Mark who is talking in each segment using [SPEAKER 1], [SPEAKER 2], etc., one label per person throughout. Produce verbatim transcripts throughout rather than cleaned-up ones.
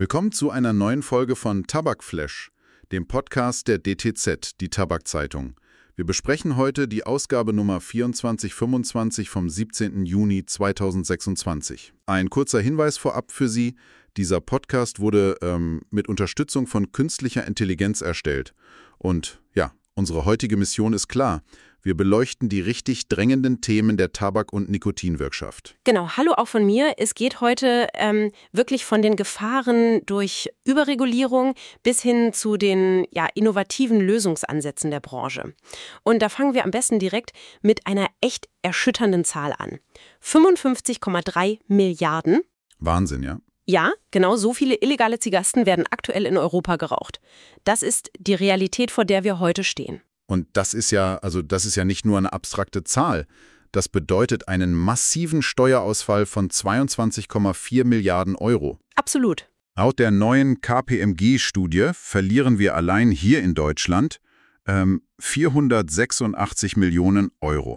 [SPEAKER 1] Willkommen zu einer neuen Folge von Tabakflash, dem Podcast der D T Z, die Tabakzeitung. Wir besprechen heute die Ausgabe Nummer vierundzwanzig fünfundzwanzig vom siebzehnten Juni zweitausendsechsundzwanzig. Ein kurzer Hinweis vorab für Sie: Dieser Podcast wurde ähm, mit Unterstützung von künstlicher Intelligenz erstellt. Und ja, unsere heutige Mission ist klar. Wir beleuchten die richtig drängenden Themen der Tabak- und Nikotinwirtschaft.
[SPEAKER 2] Genau, hallo auch von mir. Es geht heute ähm, wirklich von den Gefahren durch Überregulierung bis hin zu den ja, innovativen Lösungsansätzen der Branche. Und da fangen wir am besten direkt mit einer echt erschütternden Zahl an. fünfundfünfzig Komma drei Milliarden.
[SPEAKER 1] Wahnsinn, ja?
[SPEAKER 2] Ja, genau so viele illegale Zigaretten werden aktuell in Europa geraucht. Das ist die Realität, vor der wir heute stehen.
[SPEAKER 1] Und das ist ja, also das ist ja nicht nur eine abstrakte Zahl. Das bedeutet einen massiven Steuerausfall von zweiundzwanzig Komma vier Milliarden Euro.
[SPEAKER 2] Absolut.
[SPEAKER 1] Laut der neuen K P M G-Studie verlieren wir allein hier in Deutschland ähm, vierhundertsechsundachtzig Millionen Euro.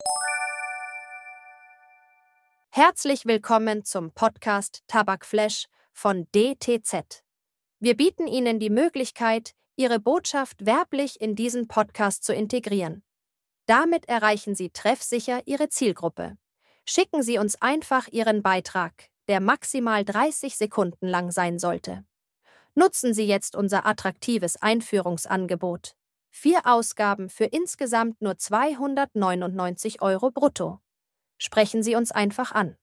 [SPEAKER 3] Herzlich willkommen zum Podcast Tabakflash von D T Z. Wir bieten Ihnen die Möglichkeit, Ihre Botschaft werblich in diesen Podcast zu integrieren. Damit erreichen Sie treffsicher Ihre Zielgruppe. Schicken Sie uns einfach Ihren Beitrag, der maximal dreißig Sekunden lang sein sollte. Nutzen Sie jetzt unser attraktives Einführungsangebot. Vier Ausgaben für insgesamt nur zweihundertneunundneunzig Euro brutto. Sprechen Sie uns einfach an.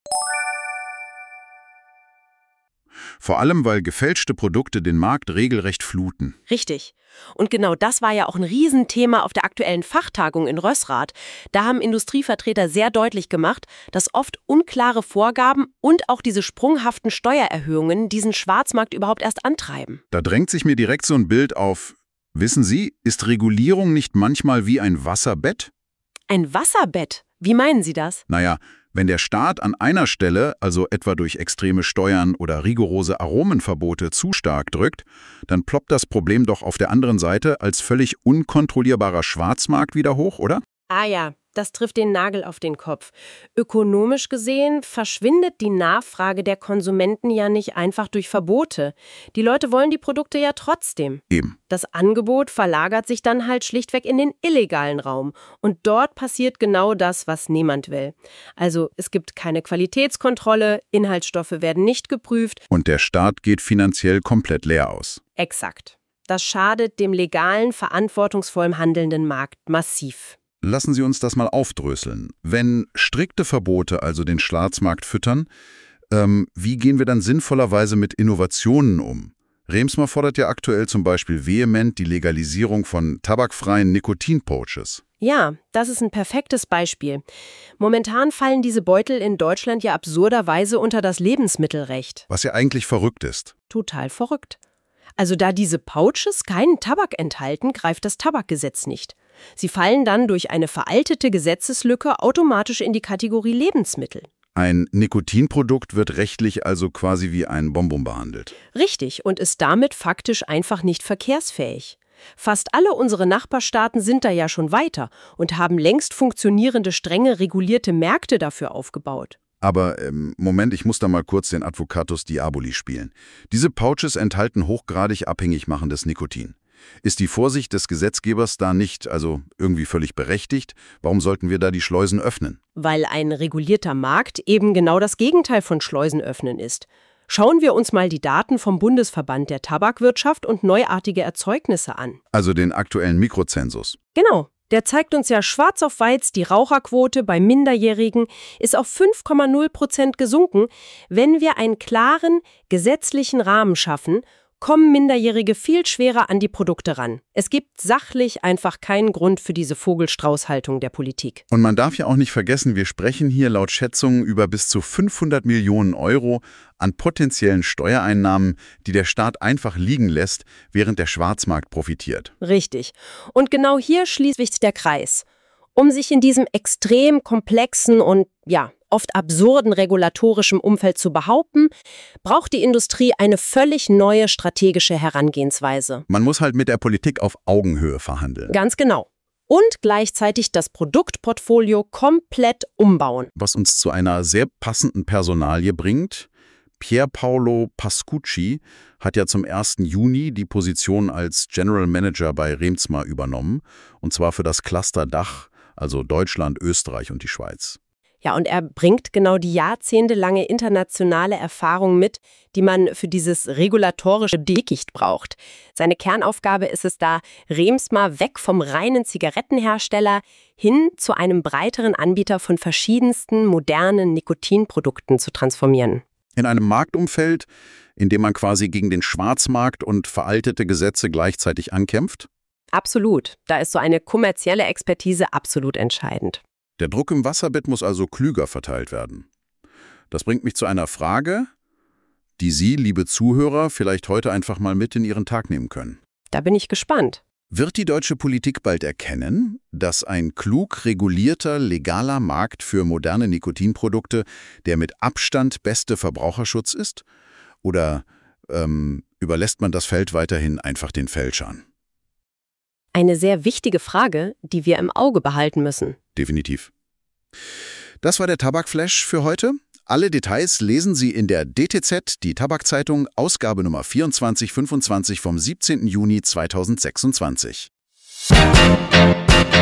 [SPEAKER 1] Vor allem, weil gefälschte Produkte den Markt regelrecht fluten.
[SPEAKER 2] Richtig. Und genau das war ja auch ein Riesenthema auf der aktuellen Fachtagung in Rössrath. Da haben Industrievertreter sehr deutlich gemacht, dass oft unklare Vorgaben und auch diese sprunghaften Steuererhöhungen diesen Schwarzmarkt überhaupt erst antreiben.
[SPEAKER 1] Da drängt sich mir direkt so ein Bild auf. Wissen Sie, ist Regulierung nicht manchmal wie ein Wasserbett?
[SPEAKER 2] Ein Wasserbett? Wie meinen Sie das?
[SPEAKER 1] Naja, wenn der Staat an einer Stelle, also etwa durch extreme Steuern oder rigorose Aromenverbote, zu stark drückt, dann ploppt das Problem doch auf der anderen Seite als völlig unkontrollierbarer Schwarzmarkt wieder hoch, oder?
[SPEAKER 2] Ah ja, das trifft den Nagel auf den Kopf. Ökonomisch gesehen verschwindet die Nachfrage der Konsumenten ja nicht einfach durch Verbote. Die Leute wollen die Produkte ja trotzdem.
[SPEAKER 1] Eben.
[SPEAKER 2] Das Angebot verlagert sich dann halt schlichtweg in den illegalen Raum. Und dort passiert genau das, was niemand will. Also es gibt keine Qualitätskontrolle, Inhaltsstoffe werden nicht geprüft.
[SPEAKER 1] Und der Staat geht finanziell komplett leer aus.
[SPEAKER 2] Exakt. Das schadet dem legalen, verantwortungsvollen handelnden Markt massiv.
[SPEAKER 1] Lassen Sie uns das mal aufdröseln. Wenn strikte Verbote also den Schwarzmarkt füttern, ähm, wie gehen wir dann sinnvollerweise mit Innovationen um? Remsmar fordert ja aktuell zum Beispiel vehement die Legalisierung von tabakfreien Nikotinpouches.
[SPEAKER 2] Ja, das ist ein perfektes Beispiel. Momentan fallen diese Beutel in Deutschland ja absurderweise unter das Lebensmittelrecht.
[SPEAKER 1] Was ja eigentlich verrückt ist.
[SPEAKER 2] Total verrückt. Also da diese Pouches keinen Tabak enthalten, greift das Tabakgesetz nicht. Sie fallen dann durch eine veraltete Gesetzeslücke automatisch in die Kategorie Lebensmittel.
[SPEAKER 1] Ein Nikotinprodukt wird rechtlich also quasi wie ein Bonbon behandelt.
[SPEAKER 2] Richtig, und ist damit faktisch einfach nicht verkehrsfähig. Fast alle unsere Nachbarstaaten sind da ja schon weiter und haben längst funktionierende, strenge regulierte Märkte dafür aufgebaut.
[SPEAKER 1] Aber ähm, Moment, ich muss da mal kurz den Advocatus Diaboli spielen. Diese Pouches enthalten hochgradig abhängig machendes Nikotin. Ist die Vorsicht des Gesetzgebers da nicht, also irgendwie völlig berechtigt? Warum sollten wir da die Schleusen öffnen?
[SPEAKER 2] Weil ein regulierter Markt eben genau das Gegenteil von Schleusen öffnen ist. Schauen wir uns mal die Daten vom Bundesverband der Tabakwirtschaft und neuartige Erzeugnisse an.
[SPEAKER 1] Also den aktuellen Mikrozensus.
[SPEAKER 2] Genau. Der zeigt uns ja schwarz auf weiß, die Raucherquote bei Minderjährigen ist auf fünf Komma null Prozent gesunken. Wenn wir einen klaren, gesetzlichen Rahmen schaffen, kommen Minderjährige viel schwerer an die Produkte ran. Es gibt sachlich einfach keinen Grund für diese Vogelstraußhaltung der Politik.
[SPEAKER 1] Und man darf ja auch nicht vergessen, wir sprechen hier laut Schätzungen über bis zu fünfhundert Millionen Euro an potenziellen Steuereinnahmen, die der Staat einfach liegen lässt, während der Schwarzmarkt profitiert.
[SPEAKER 2] Richtig. Und genau hier schließt sich der Kreis. Um sich in diesem extrem komplexen und, ja, oft absurden regulatorischen Umfeld zu behaupten, braucht die Industrie eine völlig neue strategische Herangehensweise.
[SPEAKER 1] Man muss halt mit der Politik auf Augenhöhe verhandeln.
[SPEAKER 2] Ganz genau. Und gleichzeitig das Produktportfolio komplett umbauen.
[SPEAKER 1] Was uns zu einer sehr passenden Personalie bringt, Pier Paolo Pascucci hat ja zum ersten Juni die Position als General Manager bei Remsmar übernommen, und zwar für das Cluster Dach, also Deutschland, Österreich und die Schweiz.
[SPEAKER 2] Ja, und er bringt genau die jahrzehntelange internationale Erfahrung mit, die man für dieses regulatorische Dickicht braucht. Seine Kernaufgabe ist es da, Remsmar weg vom reinen Zigarettenhersteller hin zu einem breiteren Anbieter von verschiedensten modernen Nikotinprodukten zu transformieren.
[SPEAKER 1] In einem Marktumfeld, in dem man quasi gegen den Schwarzmarkt und veraltete Gesetze gleichzeitig ankämpft?
[SPEAKER 2] Absolut. Da ist so eine kommerzielle Expertise absolut entscheidend.
[SPEAKER 1] Der Druck im Wasserbett muss also klüger verteilt werden. Das bringt mich zu einer Frage, die Sie, liebe Zuhörer, vielleicht heute einfach mal mit in Ihren Tag nehmen können.
[SPEAKER 2] Da bin ich gespannt.
[SPEAKER 1] Wird die deutsche Politik bald erkennen, dass ein klug regulierter, legaler Markt für moderne Nikotinprodukte der mit Abstand beste Verbraucherschutz ist? Oder ähm, überlässt man das Feld weiterhin einfach den Fälschern?
[SPEAKER 2] Eine sehr wichtige Frage, die wir im Auge behalten müssen.
[SPEAKER 1] Definitiv. Das war der Tabakflash für heute. Alle Details lesen Sie in der D T Z, die Tabakzeitung, Ausgabe Nummer vierundzwanzig fünfundzwanzig vom siebzehnten Juni zweitausendsechsundzwanzig.